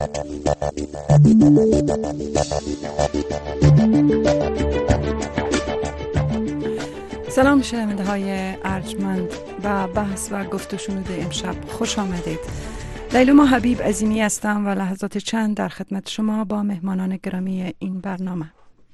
سلام شنونده های ارجمند و بحث و گفت و شنود امشب خوش آمدید. لیلوما حبیب عظیمی هستم و لحظات چند در خدمت شما با مهمانان گرامی این برنامه.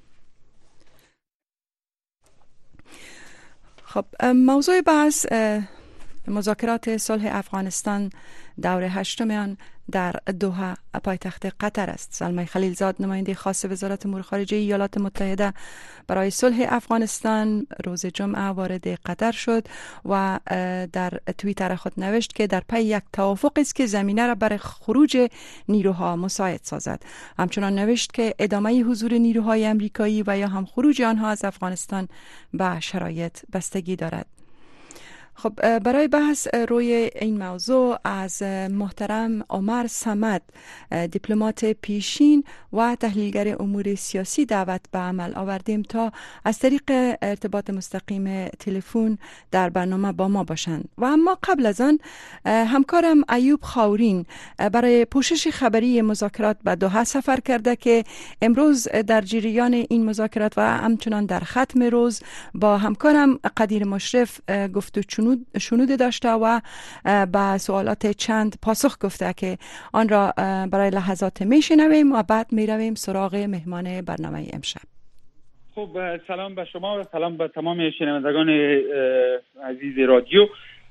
خب موضوع بحث مذاکرات صلح افغانستان دور هشتم در دوحه پایتخت قطر است. سلمای خلیلزاد نماینده خاص وزارت امور خارجه ایالات متحده برای صلح افغانستان روز جمعه وارد قطر شد و در توییتر خود نوشت که در پی یک توافق است که زمینه را برای خروج نیروها مساعد سازد. همچنان نوشت که ادامه حضور نیروهای امریکایی و یا هم خروج آنها از افغانستان به شرایط بستگی دارد. خب برای بحث روی این موضوع از محترم عمر صمد، دیپلمات پیشین و تحلیلگر امور سیاسی دعوت به عمل آوردیم تا از طریق ارتباط مستقیم تلفن در برنامه با ما باشند. و اما قبل از آن همکارم ایوب خاورین برای پوشش خبری مذاکرات به دوحه سفر کرده که امروز در جریان این مذاکرات و همچنان در ختم روز با همکارم قدیر مشرف گفت و شنود داشته و به سوالات چند پاسخ گفته که آن را برای لحظات میشنویم و بعد میرویم سراغ مهمان برنامه امشب. خب سلام به شما و سلام به تمام شنوندگان عزیز رادیو.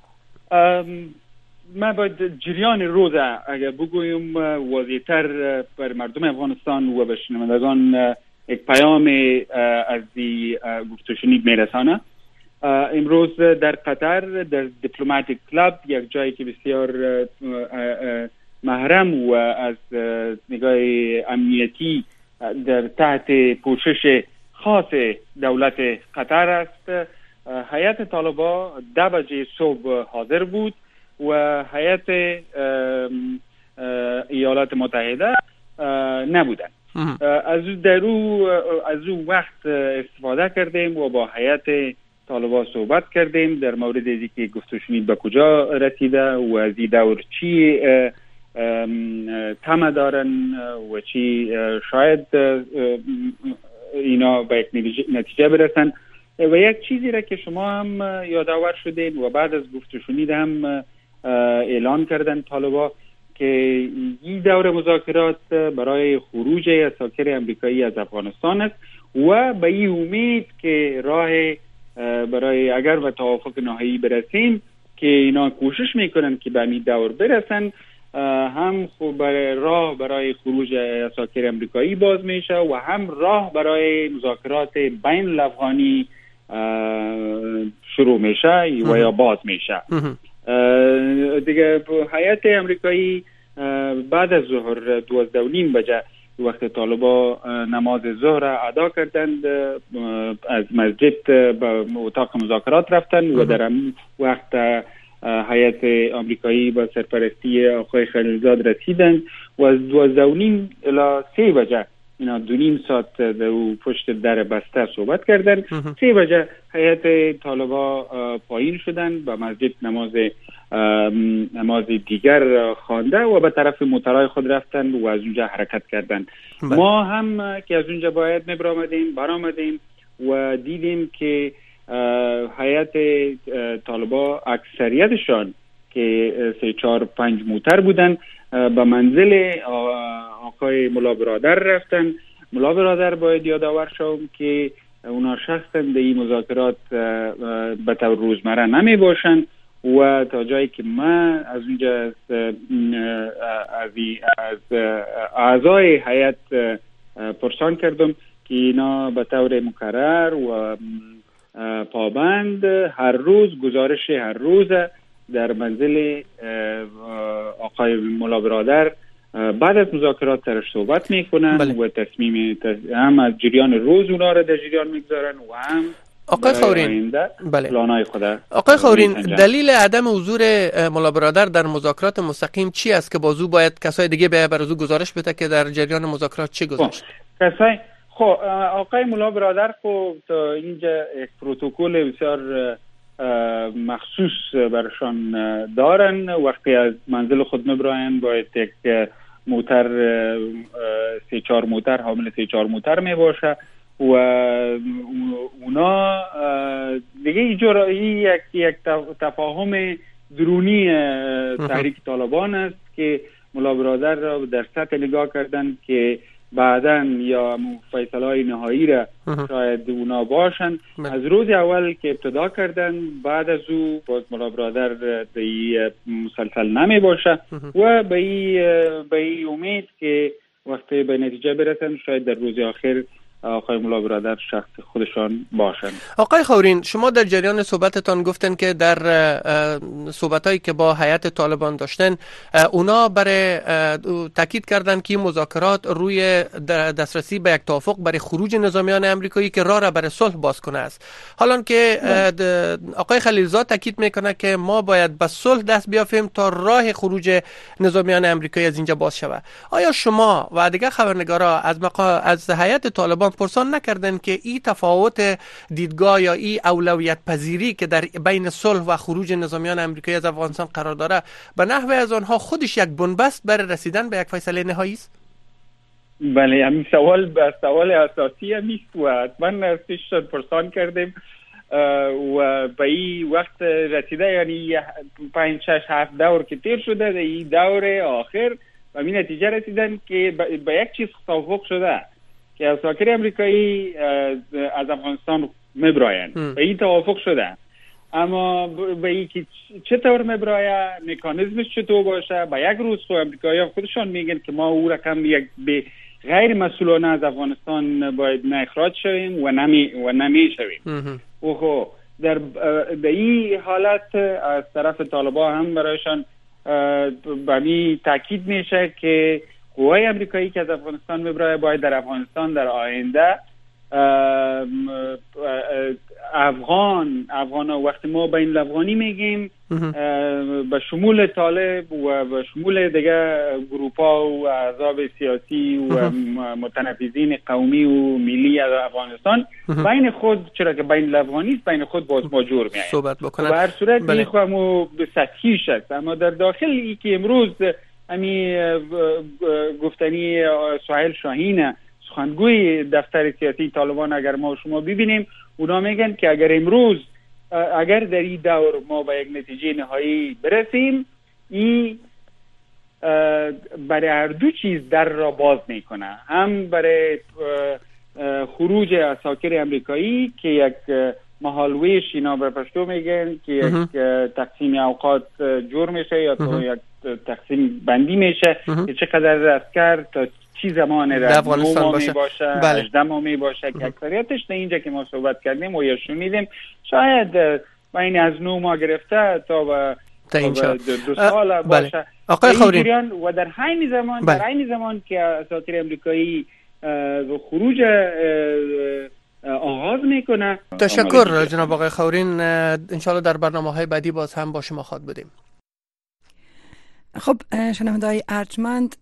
ما باید جریان روز اگر بگویم واضح‌تر بر مردم افغانستان و به شنوندگان یک پیام از گفت و شنود میرسانه. امروز در قطر در دیپلماتیک کلاب، یک جایی که بسیار محرم و از نگاه امنیتی در تحت پوشش خاص دولت قطر است، هیئت طالبان 10 بجه صبح حاضر بود و هیئت ایالات متحده نبودند. از او وقت استفاده کردیم و با هیئت طالبان صحبت کردیم در مورد از اینکه گفت و شنود به کجا رسیده و از این دور چی طمع دارن و چی شاید اینا به یک نتیجه برسن. و یک چیزی را که شما هم یادآور شدین و بعد از گفت و شنود هم اعلان کردن طالبان که این دور مذاکرات برای خروج اساکر امریکایی از افغانستان است و به این امید که راه برای اگر به توافق نهایی برسیم که اینا کوشش میکنن که به این دور برسن، هم خوب راه برای خروج اساکر امریکایی باز میشه و هم راه برای مذاکرات بین الافغانی شروع میشه و یا باز میشه. دیگه هیئت امریکایی بعد از ظهر 12:30 بجه وقت طالبان نماز ظهر ادا کردند، از مسجد به اتاق مذاکرات رفتند و در این وقت هیئت آمریکایی با سرپرستی آقای خلیلزاد رسیدند و از 12:30 الی 3 بجه اینا 2.5 ساعت در پشت در بسته صحبت کردند. 3 بجه هیئت طالبان پایین شدند، به مسجد نماز دیگر خوانده و به طرف موترهای خود رفتند و از اونجا حرکت کردند. ما هم که از اونجا باید برآمدیم و دیدیم که هیئت طالبان اکثریتشان که 3-4-5 موتر بودن به منزل آقای ملا برادر رفتن. ملا برادر باید یادآور شوم که اونا شخصا در این مذاکرات به طور روزمره نمی باشند و تا جایی که من از اونجا از اعضای هیئت پرسان کردم که اینا به طور مکرر و پابند هر روز گزارش هر روز در منزل آقای مولا برادر بعد از مذاکرات سرش صحبت میکنن و تصمیم هم از جریان روز اونا را در جریان میگذارن و هم آقای خاورین پلانای خود. آقای خاورین، دلیل عدم حضور مولا برادر در مذاکرات مستقیم چی است که بازو باید کسای دیگه به برازو گزارش بده که در جریان مذاکرات چه گذشت؟ آقای مولا برادر تا اینجا یک پروتکل بسیار مخصوص برشان دارن. وقتی از منزل خود میبراین باید یک موتر 3-4 موتر حامل 3-4 موتر می باشه و اونا دیگه یک تفاهم درونی تحریک طالبان است که ملا برادر را در سطح نگاه کردن که بعداً یا فیصله های نهایی را شاید اونا باشن. از روز اول که ابتدا کردن بعد از او باز ملا برادر مسلسل نمی باشه و به این امید که وقتی به نتیجه برسن شاید در روز آخر آقای ملا برادر شخص خودشان باشند. آقای خورین، شما در جریان صحبتتان گفتن که در صحبتایی که با هیئت طالبان داشتن اونا برای تاکید کردن که مذاکرات روی دسترسی به یک توافق برای خروج نظامیان امریکایی که راه را برای صلح باز کنه است. حالان که آقای خلیلزاد تاکید میکنه که ما باید به صلح دست بیافیم تا راه خروج نظامیان امریکایی از اینجا باز شود. آیا شما و دیگر خبرنگارا از هیئت طالبان پرسان نکردن که این تفاوت دیدگاه یا این اولویت پذیری که در بین صلح و خروج نظامیان امریکایی از افغانستان قرار داره به نحو از آنها خودش یک بنبست برای رسیدن به یک فیصله نهایی است؟ بله، همین سوال اساسی است و حتما ازشان پرسان کردیم و به این وقت رسیده، یعنی 5-6-7 دور که تیر شده، در این دور آخر به این نتیجه رسیدن که به یک چیز توافق شده که اساکر امریکایی از افغانستان میبراین. به این توافق شده، اما به این که چطور میبرایه، مکانیزمش چطور باشه، به یک روز امریکایی خودشان میگن که ما او رقم یک به غیر مسئولانه از افغانستان باید اخراج شویم و نمی شویم. و در این حالت از طرف طالبان هم برایشان به تاکید میشه که قوای امریکایی که از افغانستان میبره باید در افغانستان در آینده افغان وقتی ما بین الافغانی میگیم به شمول طالب و به شمول دیگه گروپا و احزاب سیاسی و متنفذین قومی و ملی از افغانستان بین خود، چرا که بین الافغانی است، بین خود باز ماجور میایم صحبت بکنن. و هر صورت میخوام به سطحیش است، اما در داخل ای که امروز امی گفتنی سهیل شاهین سخنگوی دفتر سیاسی طالبان اگر ما شما ببینیم، اونا میگن که اگر در این دور ما به یک نتیجه نهایی برسیم، این برای هر دو چیز در را باز میکنه، هم برای خروج اساکر امریکایی که یک محالویش اینا به پشتو میگن که یک تقسیم اوقات جور میشه یا تو یک تقسیم بندی میشه که چقدر اسکر تا چی زمان را 9 ماه می باشه 18 ماه می باشه که اکثریتش در اینجا که ما صحبت کردیم و یا شنیدیم شاید بین از 9 ماه گرفته تا به 2 سال باشه. آقای خورین، و در همین زمان که اساکر امریکایی خروج آغاز میکنه. تشکر جناب آقای خورین، انشالله در برنامه‌های بعدی باز هم با شما خواهد بودیم. خب شنونده‌های ارجمند،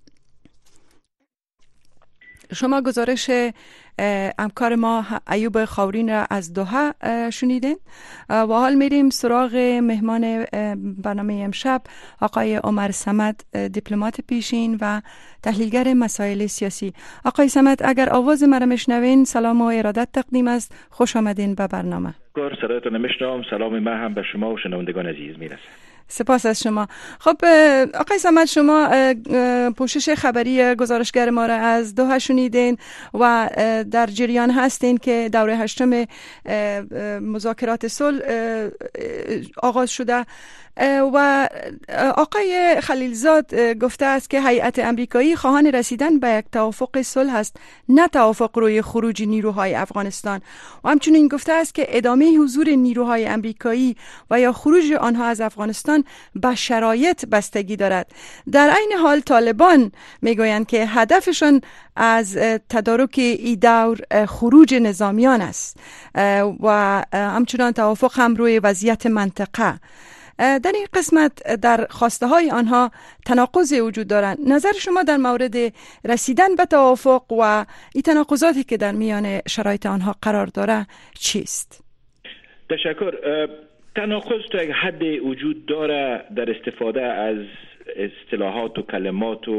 شما گزارش همکار ما ایوب خورین را از دوحه شنیدین و حال میریم سراغ مهمان برنامه امشب، آقای عمر صمد، دیپلمات پیشین و تحلیلگر مسائل سیاسی. آقای صمد، اگر آواز مرا میشنوین، سلام و ارادت تقدیم است. خوش آمدین به برنامه. صدایتان میشنوم. سلام من هم به شما و شنوندگان عزیز میرسه. سپاس از شما. خب آقای صمد، شما پوشش خبری گزارشگر ما را از دوحه شنیدین و در جریان هستین که دوره 8 مذاکرات صلح آغاز شده و آقای خلیلزاد گفته است که هیئت امریکایی خواهان رسیدن به یک توافق صلح است، نه توافق روی خروج نیروهای افغانستان، و همچنین گفته است که ادامه حضور نیروهای امریکایی و یا خروج آنها از افغانستان به شرایط بستگی دارد. در عین حال طالبان میگویند که هدفشان از تدارک ای دور خروج نظامیان است و همچنان توافق هم روی وضعیت منطقه. در این قسمت در خواسته های آنها تناقض وجود دارند. نظر شما در مورد رسیدن به توافق و این تناقضاتی که در میان شرایط آنها قرار داره چیست؟ تشکر. تناقض تا یک حد وجود داره در استفاده از اصطلاحات و کلمات و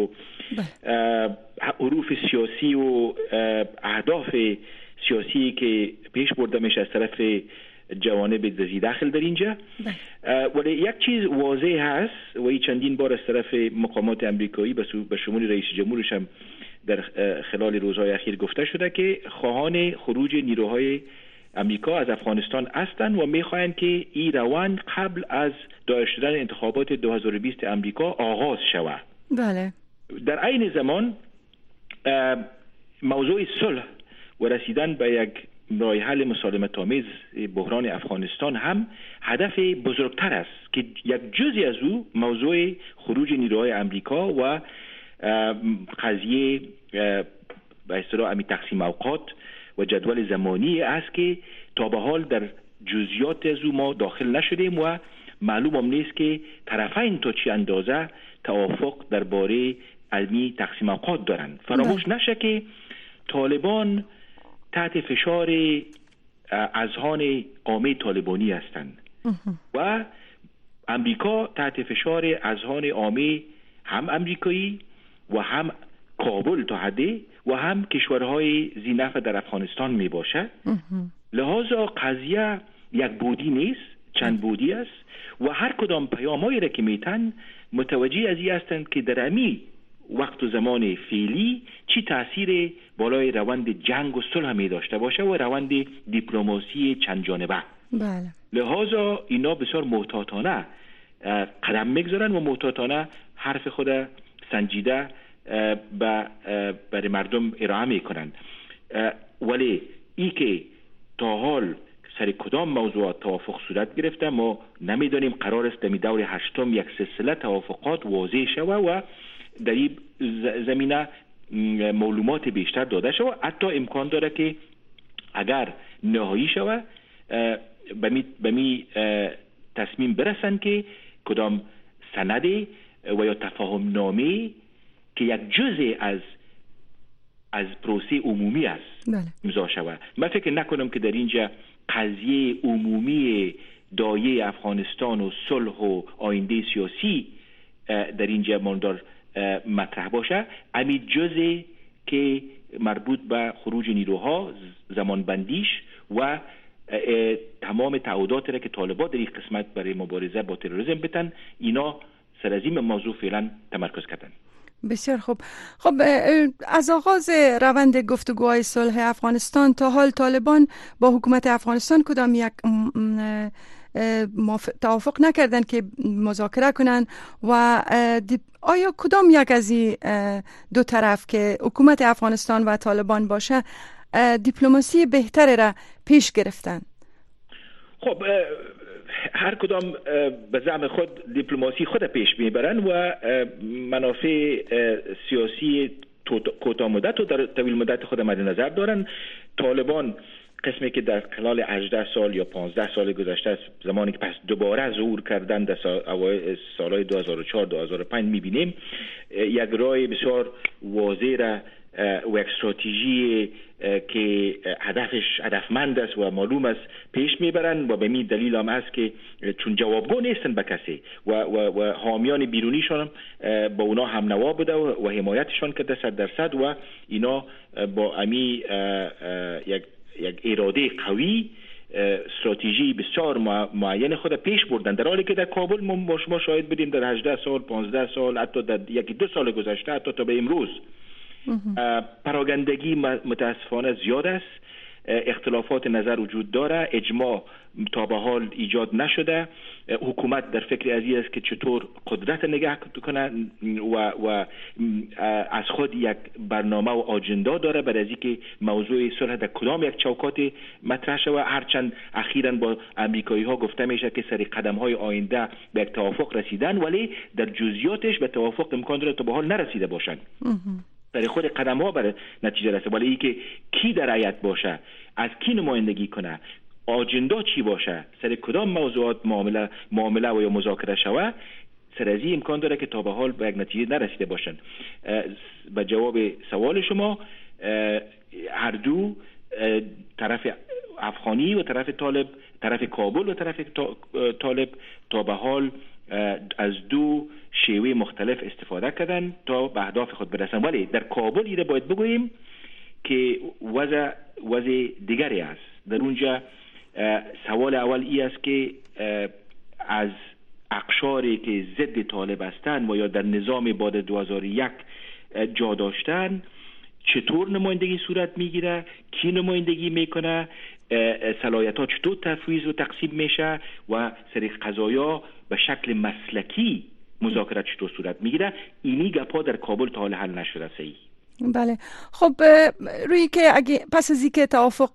حروف سیاسی و اهداف سیاسی که پیش برده میشه از طرف جوانب ضد داخل در اینجا. ولی یک چیز واضح هست و این چندین بار از طرف مقامات امریکایی به شمول رئیس جمهورش هم در خلال روزهای اخیر گفته شده که خواهان خروج نیروهای امریکا از افغانستان هستند و میخواهند که این روند قبل از دایر شدن انتخابات 2020 امریکا آغاز شود. بله. در عین زمان موضوع صلح و رسیدن به یک راه حل مسالمت آمیز بحران افغانستان هم هدف بزرگتر است که یک جزئی از او موضوع خروج نیروهای امریکا و قضیه به اصطلاح تقسیم اوقات و جدول زمانی است که تا به حال در جزئیات از او ما داخل نشدیم و معلوم هم نیست که طرفین تا چه اندازه توافق درباره علمی تقسیم اوقات دارند. فراموش نشه که طالبان تحت فشار اذهان عامه طالبانی هستند و امریکا تحت فشار اذهان عامه هم امریکایی و هم کابل تا حدی و هم کشورهای ذی‌نفع در افغانستان می باشد. لذا قضیه یک بودی نیست، چند بودی است و هر کدام پیامایی را که میتن متوجه از این هستند که در امی وقت و زمان فعلی چی تأثیر بالای روند جنگ و صلح می داشته باشه و روند دیپلماسی چند جانبه. بله. لذا اینا بسیار محتاطانه قدم میگذارن و محتاطانه حرف خود سنجیده برای مردم ارائه میکنن. ولی ای که تا حال سر کدام موضوعات توافق صورت گرفته ما نمیدانیم. قرار است در دور هشتم یک سلسله توافقات واضح شود و در این زمینه معلومات بیشتر داده شود. حتی امکان داره که اگر نهایی شود به می تصمیم برسن که کدام سند و یا تفاهم نامه که یک جزء از پروسه عمومی است امضا شود. من فکر نکنم که در اینجا قضیه عمومی دایه افغانستان و صلح و آینده سیاسی در اینجا ماندار مطرح باشه. امی جزء که مربوط به خروج نیروها، زمان بندیش و تمام تعهدات را که طالبان در این قسمت برای مبارزه با تروریسم بتن، اینا سر از این موضوع فعلا تمرکز کردن. بسیار خوب. خب از آغاز روند گفتگوهای صلح افغانستان تا حال طالبان با حکومت افغانستان کدام یک توافق نکردن که مذاکره کنن و آیا کدام یک از این دو طرف که حکومت افغانستان و طالبان باشه دیپلماسی بهتری را پیش گرفتن؟ خب هر کدام به زعم خود دیپلماسی خود پیش میبرن و منافع سیاسی کوتاه مدت و در طویل مدت خود مد نظر دارن. طالبان قسمی که در خلال 18 سال یا 15 سال گذشته است، زمانی که پس دوباره ظهور کردن در سالهای 2004-2005 میبینیم یک راه بسیار واضح را و یک استراتژی که هدفش هدفمند است و معلوم است پیش میبرن و به می دلیل هم است که چون جوابگو نیستن به کسی و حامیان بیرونیشان با اونا هم نوا بوده و حمایتشان کرده 100% و اینا با امی یک اراده قوی استراتژی بسیار معین خود پیش بردن، در حالی که در کابل ما شاهد بودیم در 18 سال 15 سال حتی در 1-2 سال گذشته حتی تا به امروز پراگندگی متاسفانه زیاد است، اختلافات نظر وجود داره، اجماع تا به حال ایجاد نشده. حکومت در فکر ازی است که چطور قدرت نگه کنه و از خود یک برنامه و آجندا داره برای از اینکه موضوع صلح در کدام یک چوکات مطرح شود. هرچند اخیراً با امریکایی ها گفته میشه که سری قدم های آینده به یک توافق رسیدن، ولی در جزئیاتش به توافق امکان داره تا به حال نرسیده باشند. در خود قدم ها برای نتیجه رسه، ولی ای که کی در هیئت باشه، از کی نمایندگی کنه، آجندا چی باشه، سر کدام موضوعات معامله و یا مذاکره شوه، سر از این امکان داره که تا به حال به یک نتیجه نرسیده باشن. به جواب سوال شما، هر دو طرف افغانی و طرف طالب، طرف کابل و طرف طالب تا به حال از دو شیوه مختلف استفاده کردن تا به اهداف خود برسن. ولی در کابل ایره باید بگوییم که وضع دیگری است. در اونجا سوال اول ای است که از اقشاری که ضد طالب هستند و یا در نظام بعد 2001 جا داشتن چطور نمایندگی صورت میگیره، کی نمایندگی میکنه، صلاحیت ها چطور تفویض و تقسیم میشه و سری قضایا به شکل مسلکی مذاکرات چطور صورت میگیره. اینی گپا در کابل تا حال حل نشده. صحیح. بله. خب روی که اگه پس از اینکه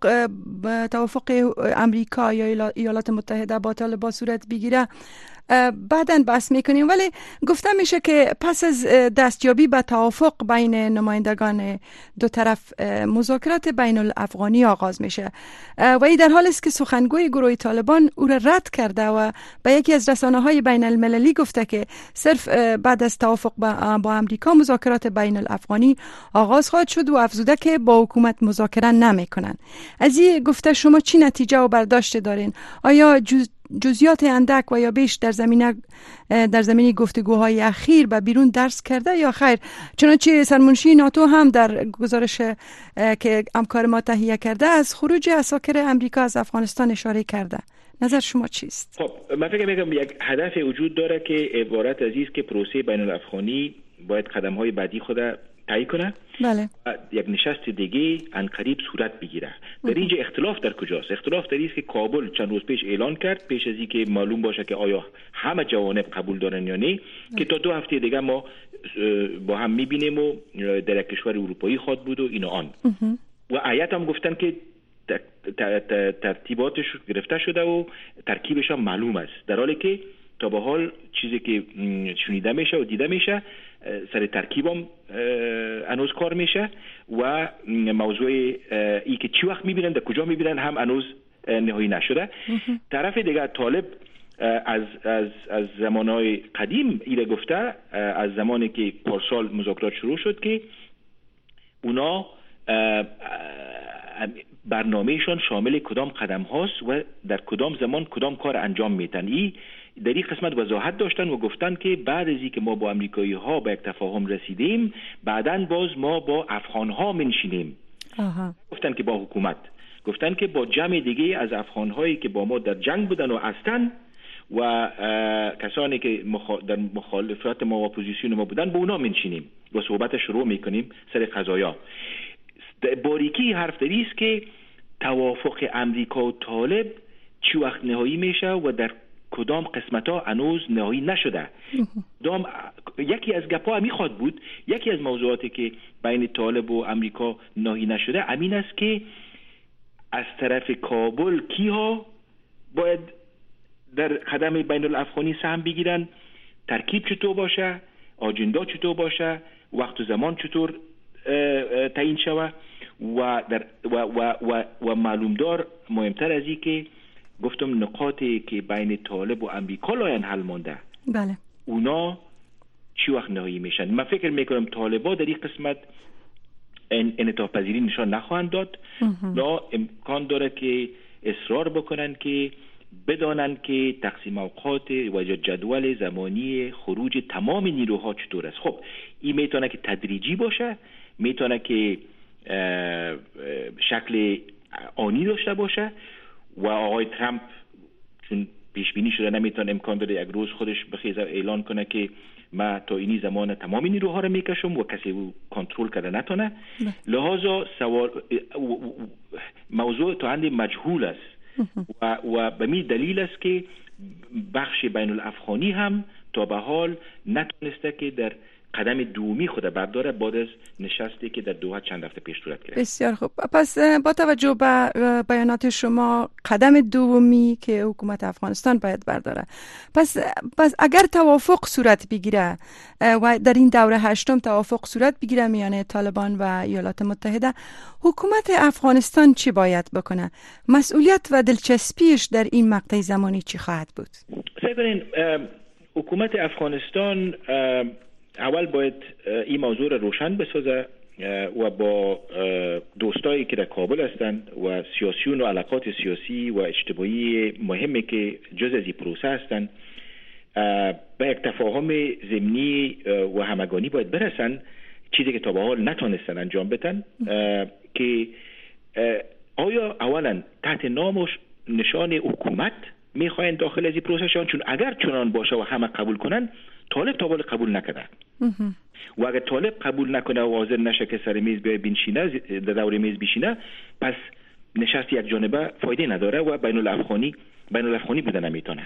توافق امریکا یا ایالات متحده با طالبان صورت بگیره بعداً بحث میکنیم، ولی گفته میشه که پس از دستیابی به توافق بین نمایندگان دو طرف مذاکرات بین الافغانی آغاز میشه و این در حالی است که سخنگوی گروه طالبان او را رد کرده و به یکی از رسانه‌های بین المللی گفته که صرف بعد از توافق با امریکا مذاکرات بین الافغانی آغاز خواهد شد و افزوده که با حکومت مذاکره نمیکنن. از این گفته شما چی نتیجه و برداشت دارین؟ آیا جزئیات اندک و یا بیش در زمینه گفتگوهای اخیر به بیرون درس کرده یا خیر؟ چنانچه سرمنشی ناتو هم در گزارش که همکار ما تهیه کرده از خروج عساکر امریکا از افغانستان اشاره کرده. نظر شما چیست؟ خب من فکر می‌کنم یک هدف وجود داره که عبارت از است که پروسه بین الافغانی باید قدم‌های بعدی خود طی کنه. بله. یک نشست دیگه عنقریب صورت بگیره. در اینجا اختلاف در کجاست؟ اختلاف در است که کابل چند روز پیش اعلان کرد پیش از اینکه معلوم باشه که آیا همه جوانب قبول دارن یا نه که تا 2 هفته دیگه ما با هم میبینیم و در یک کشور اروپایی خواهد بود و این و آن. و آیت هم گفتن که ترتیباتش گرفته شده و ترکیبش هم معلوم است، در حالی که تا به حال چیزی که شنیده میشه و دیده میشه سر ترکیبم هنوز کار میشه و موضوع ای که چی وقت میبینن در کجا میبینن هم هنوز نهایی نشده. طرف دیگه طالب از زمانهای قدیم ایره گفته، از زمانی که پارسال مذاکرات شروع شد که اونا برنامهشان شامل کدام قدم هاست و در کدام زمان کدام کار انجام میتن. در این قسمت وضاحت داشتن و گفتن که بعد از اینکه ما با امریکایی ها به یک تفاهم رسیدیم بعداً باز ما با افغان ها منشینیم. گفتن که با حکومت، گفتن که با جمع دیگه از افغان هایی که با ما در جنگ بودن و هستن و کسانی که در مخالفت ما و اپوزیسیون ما بودن با اونا منشینیم و صحبت شروع میکنیم سر قضایا. باریکی حرف داری است که توافق امریکا و طالب چی وقت نهایی میشه و در کدام قسمت ها هنوز نهایی نشده. یکی از گپا همی خواد بود، یکی از موضوعاتی که بین طالب و امریکا نهایی نشده امین است که از طرف کابل کیها باید در قدم بین الافغانی سهم بگیرن، ترکیب چطور باشه، آجندا چطور باشه، وقت و زمان چطور تعیین شوه و معلومدار مهمتر از این که گفتم نقاطی که بین طالب و امریکا لاین حل مانده. بله. اونا چی وقت نهایی میشن؟ من فکر میکنم طالبا در این قسمت انعطاف پذیری نشان نخواهند داد. لا امکان داره که اصرار بکنن که بدانن که تقسیم اوقات و جدول زمانی خروج تمام نیروها چطور است. خب این میتونه که تدریجی باشه، میتونه که شکل آنی داشته باشه و آقای ترامپ چون پیش بینی شده نمیتونه امکان داره یک روز خودش بخیزه اعلان کنه که ما تا اینی زمان تمامی نیروها رو میکشم و کسی او کنترل کرده نتونه. لحاظا موضوع تا اند مجهول است و به می دلیل است که بخش بین الافغانی هم تا به حال نتونسته که در قدم دومی خود برداره بعد از نشستی که در دوحه چند هفته پیش صورت گرفت. بسیار خوب. پس با توجه به بیانات شما قدم دومی که حکومت افغانستان باید برداره، پس اگر توافق صورت بگیره و در این دوره هشتم توافق صورت بگیره میان طالبان و ایالات متحده، حکومت افغانستان چی باید بکنه؟ مسئولیت و دلچسپیش در این مقطع زمانی چی خواهد بود؟ سعی کنین حکومت افغانستان اول باید این موضوع را روشن بسازه و با دوستایی که در کابل هستند و سیاسیون و علاقات سیاسی و اجتماعی مهمی که جز از این پروسه هستند به یک تفاهم ضمنی و همگانی باید برسن، چیزی که تا به حال نتونستن انجام بدن، که آیا اولا تحت نام و نشان حکومت میخواین داخل از این پروسه، چون اگر چنان باشه و همه قبول کنن، طالب تا حال قبول نکرده و اگر طالب قبول نکنه و حاضر نشه که سر میز بیای بنشینه، در دور میز بشینه، پس نشست یک جانبه فایده نداره و بین الافغانی بوده نمیتونه.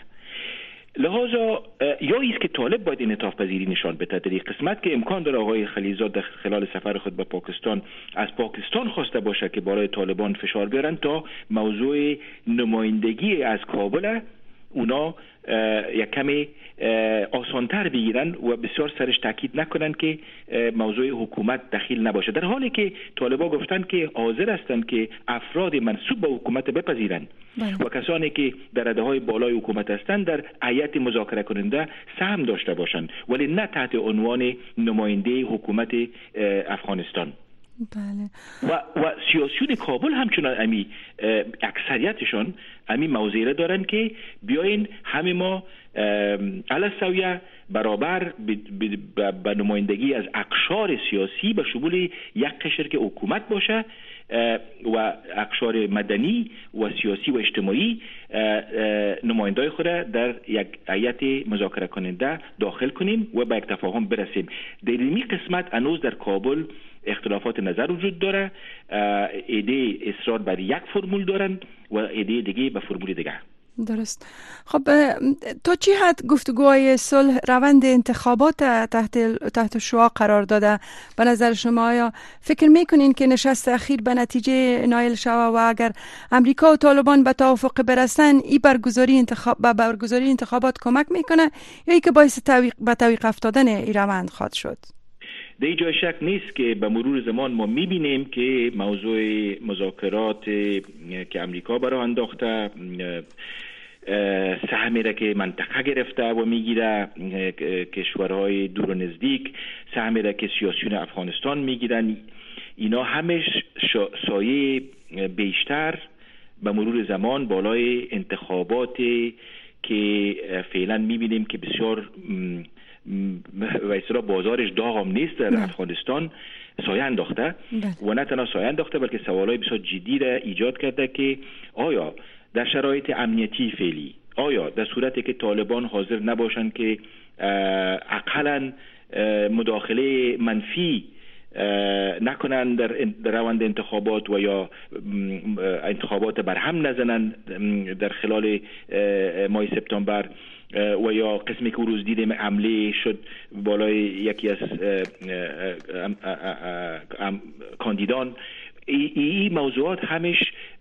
لحاظا یا ایست که طالب باید انعطاف پذیری نشان بده در این قسمت، که امکان داره آقای خلیلزاد در خلال سفر خود به پاکستان از پاکستان خواسته باشه که برای طالبان فشار بیارن تا موضوع نمایندگی از کابل اونا یک کمی آسانتر بگیرن و بسیار سرش تاکید نکنن که موضوع حکومت دخیل نباشه، در حالی که طالبا گفتن که حاضر هستند که افراد منسوب به حکومت بپذیرن و کسانی که در رده‌های بالای حکومت هستند در هیئت مذاکره کننده سهم داشته باشند، ولی نه تحت عنوان نماینده حکومت افغانستان. بله. و سیاسیون کابل همچنان امی اکثریتشون امی موضوعی دارن که بیاین همه ما علی‌السویه برابر به نمایندگی از اقشار سیاسی به شمول یک قشر که حکومت باشه و اقشار مدنی و سیاسی و اجتماعی نمایندای خود در یک هیئت مذاکره کننده داخل کنیم و به یک تفاهم برسیم. در این قسمت هنوز در کابل اختلافات نظر وجود داره، ایده اصرار بر یک فرمول دارن و ایده دیگه به فرمول دیگه. درست. خب تو چی حد گفتگوهای صلح روند انتخابات تحت شعاع قرار داده؟ به نظر شما آیا فکر میکنین که نشست اخیر به نتیجه نایل شوه و اگر امریکا و طالبان به توافق برسن ای برگزاری انتخابات کمک میکنه یا ای که باعث به تعویق افتادن این روند خواهد شد؟ در جای شک نیست که به مرور زمان ما میبینیم که موضوع مذاکرات که امریکا برای انداخته، سهمی را که منطقه گرفته و میگیره کشورهای دور و نزدیک، سهمی را که سیاسیون افغانستان میگیرن، اینا همش سایه بیشتر به مرور زمان بالای انتخابات که فعلا میبینیم که بسیار و اصلا بازارش داغ هم نیست در افغانستان سایه انداخته و نه تنها سایه انداخته بلکه سوالای بسیار جدی را ایجاد کرده که آیا در شرایط امنیتی فعلی، آیا در صورتی که طالبان حاضر نباشند که اقلاً مداخله منفی نکنند در روند انتخابات و یا انتخابات برهم نزنند در خلال ماه سپتامبر و یا قسمی که روز دیدیم حمله شد بالای یکی از کاندیدان، این موضوعات همش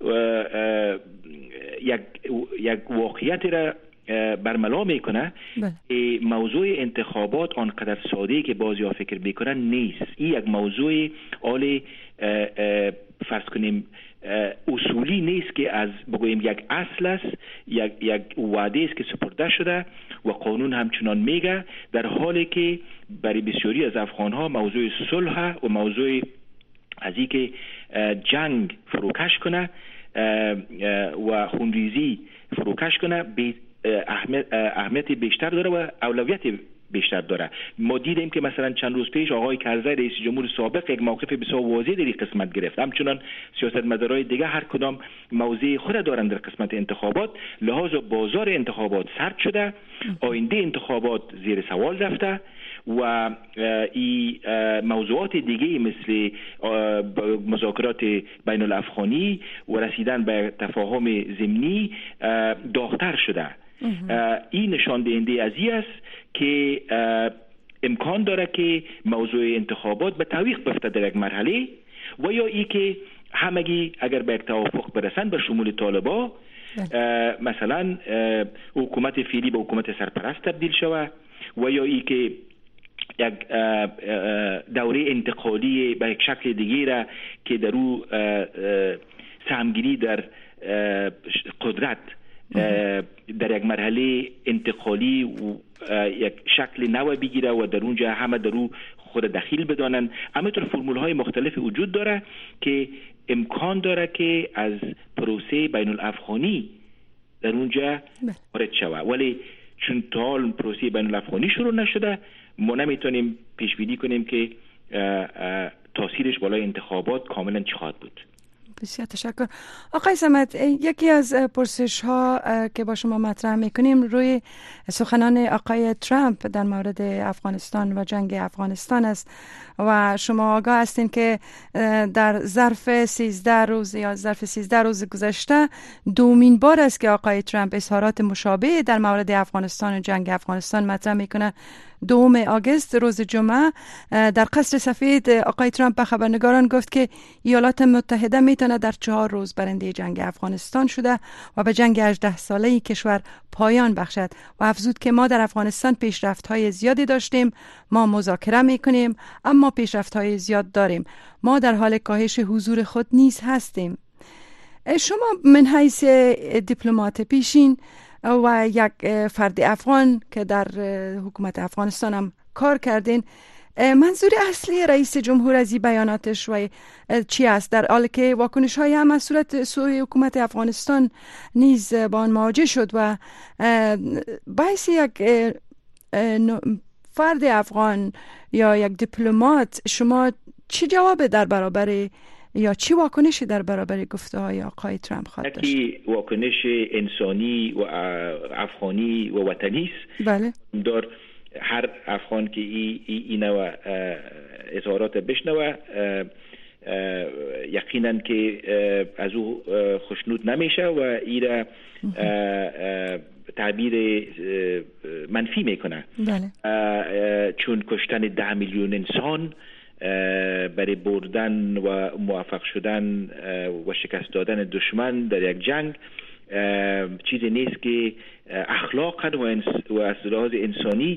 یک واقعیت را برملا میکنه. موضوع انتخابات آنقدر ساده که بعضیا فکر میکنن نیست. این یک موضوع آل فرض کنیم اصولی نیست که از بگوییم یک اصل است، یک وعده است که سپرده شده و قانون همچنان میگه، در حالی که برای بسیاری از افغانها موضوع صلح و موضوع از این که جنگ فروکش کنه و خونریزی فروکش کنه اهمیت بیشتر داره و اولویت بیشتر داره. ما دیدیم که مثلا چند روز پیش آقای کرزی رئیس جمهور سابق یک موقف بسیار واضح در این قسمت گرفت. همچنان سیاستمدارای دیگه هر کدام موضع خود دارند در قسمت انتخابات، لحاظ بازار انتخابات سرد شده، آینده انتخابات زیر سوال رفته و این موضوعات دیگه مثل مذاکرات بین الافغانی و رسیدن به تفاهم ضمنی داغ‌تر شده. این نشان دهنده از این است که امکان داره که موضوع انتخابات به تعویق بیفته در یک مرحله و یا ای که همگی اگر به یک توافق برسن به شمول طالبا مثلا حکومت فعلی به حکومت سرپرست تبدیل شود و یا ای که یک دوره انتقالی به یک شکل دیگه را که در او سهمگیری در قدرت در یک مرحله انتقالی یک شکل نو بگیره و در اونجا همه در او خود دخیل بدانن. همینطور فرمول های مختلف وجود داره که امکان داره که از پروسه بین الافغانی در اونجا وارد شود، ولی چون تا حال پروسه بین الافغانی شروع نشده، ما نمیتونیم پیش بینی کنیم که تاثیرش بالای انتخابات کاملا چی خواهد بود. بسیار تشکر. آقای صمد، یکی از پرسش ها که با شما مطرح میکنیم روی سخنان آقای ترامپ در مورد افغانستان و جنگ افغانستان است و شما آگاه هستین که در ظرف 13 روز گذشته دومین بار است که آقای ترامپ اظهارات مشابه در مورد افغانستان و جنگ افغانستان مطرح میکنه. 2 آگوست روز جمعه در قصر سفید آقای ترامپ به خبرنگاران گفت که ایالات متحده میتونه در 4 روز برنده جنگ افغانستان شده و به جنگ 18 ساله کشور پایان بخشد و افزود که ما در افغانستان پیشرفت‌های زیادی داشتیم، ما مذاکره میکنیم اما پیشرفت‌های زیاد داریم، ما در حال کاهش حضور خود نیز هستیم. شما من حیث دیپلمات پیشین و یک فرد افغان که در حکومت افغانستان هم کار کردین، منظور اصلی رئیس جمهور از این بیاناتش و چی است، در حالی که واکنش های هم از صورت سوی حکومت افغانستان نیز با آن مواجه شد و باعث یک فرد افغان یا یک دیپلمات شما چی جواب در برابر یا چی واکنشی در برابر گفته های آقای ترامپ خواهد داشت؟ یکی واکنش انسانی و افغانی و وطنی است. بله. در هر افغان که اینو اظهارات بشنوه یقینا که از او خوشنود نمیشه و ایره تعبیر منفی میکنه. بله. چون کشتن 10 میلیون انسان برای بردن و موفق شدن و شکست دادن دشمن در یک جنگ چیزی نیست که اخلاقا و از لحاظ انسانی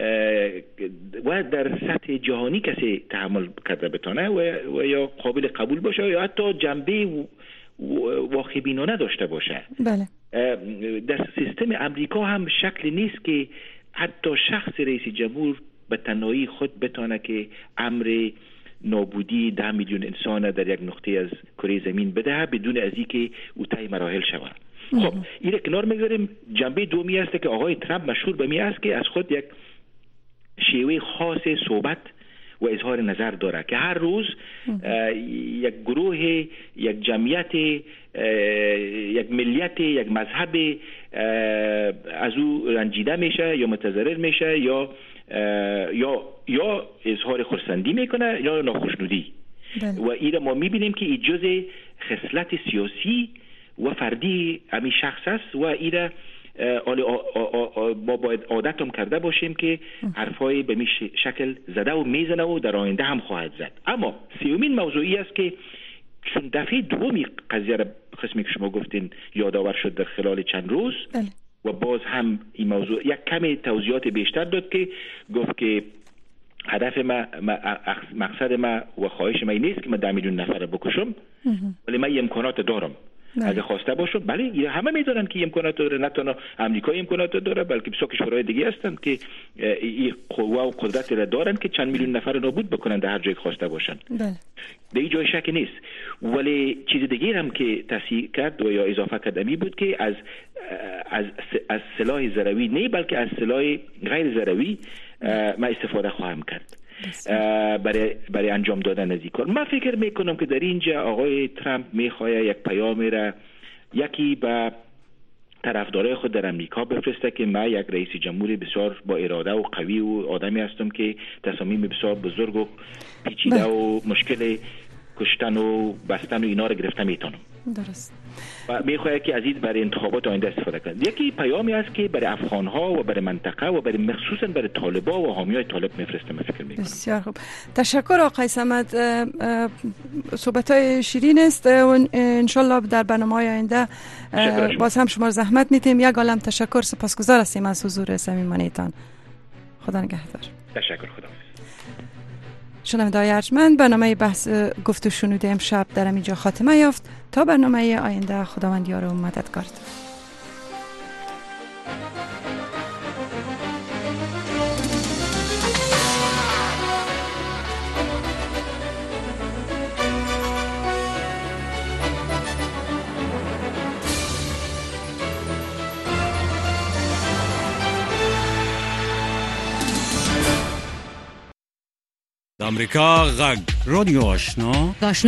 و در سطح جهانی کسی تحمل کرده بتونه و یا قابل قبول باشه یا حتی جنبه واقع‌بینانه داشته باشه. بله. در سیستم امریکا هم شکل نیست که حتی شخص رئیس جمهور به تنهایی خود بتونه که امر نابودی 10 میلیون انسان در یک نقطه از کره زمین بده بدون از اینکه او طی مراحل شود. خب این کنار میگذاریم. جنبه دومی است که آقای ترامپ مشهور به می است که از خود یک شیوه خاص صحبت و اظهار نظر داره که هر روز یک گروه، یک جمعیت، یک ملیت، یک مذهب از او رنجیده میشه یا متضرر میشه یا اظهار خرسندی میکنه یا ناخوشنودی. و این ما میبینیم که این جزء خصلت سیاسی و فردی همین شخص است و این ما باید عادتم کرده باشیم که حرفای به شکل زده و میزنه و در آینده هم خواهد زد. اما سومین موضوعی است که چون دفعه دومی قضیه را قسمی که شما گفتین یادآور شد در خلال چند روز و باز هم این موضوع یک کمی توضیحات بیشتر داد که گفت که هدف مقصد ما و خواهش ما نیست که من 10 میلیون نفر بکشم، ولی من امکانات دارم. اگه خواسته باشم، بله همه میدونن که امکانات داره، نه تنها امریکا امکانات داره بلکه بسیار کشورهای دیگه هستن که این قوه و قدرت را دارن که چند میلیون نفر نابود بکنن در هر جای خواسته باشن. بله. به این جای شک نیست. ولی چیز دیگه هم که تصحیح کرد و یا اضافه کرد امی بود که از سلاح ضروری نه بلکه از سلاح غیر ضروری ما استفاده خواهم کرد برای انجام دادن از این کار. من فکر میکنم که در اینجا آقای ترامپ میخواد یک پیامی را یکی به طرفدارای خود در امریکا بفرسته که من یک رئیس جمهور بسیار با اراده و قوی و آدمی هستم که تصامیم بسیار بزرگ و پیچیده و مشکل کشتن و بستن و اینا را گرفته میتونم. درست. و میخواهد که از این برای انتخابات آینده استفاده کنند. یکی پیامی است که برای افغان‌ها و برای منطقه و برای مخصوصا برای طالبا و حامیای طالب میفرسته. من فکر میکنم. بسیار خوب. تشکر آقای صمد. صحبت‌های شیرین است و انشالله در برنامه‌های آینده باز هم شما زحمت میدیم. یک عالم تشکر، سپاسگزار هستیم از حضور صمیمانه‌تان. خدا نگهدار. تشکر. خدا. شنونده‌های ارجمند، برنامه بحث گفت و شنود امشب در اینجا خاتمه یافت. تا برنامه آینده، خداوند یار و مددگار. امریکا غږ رادیو آشنا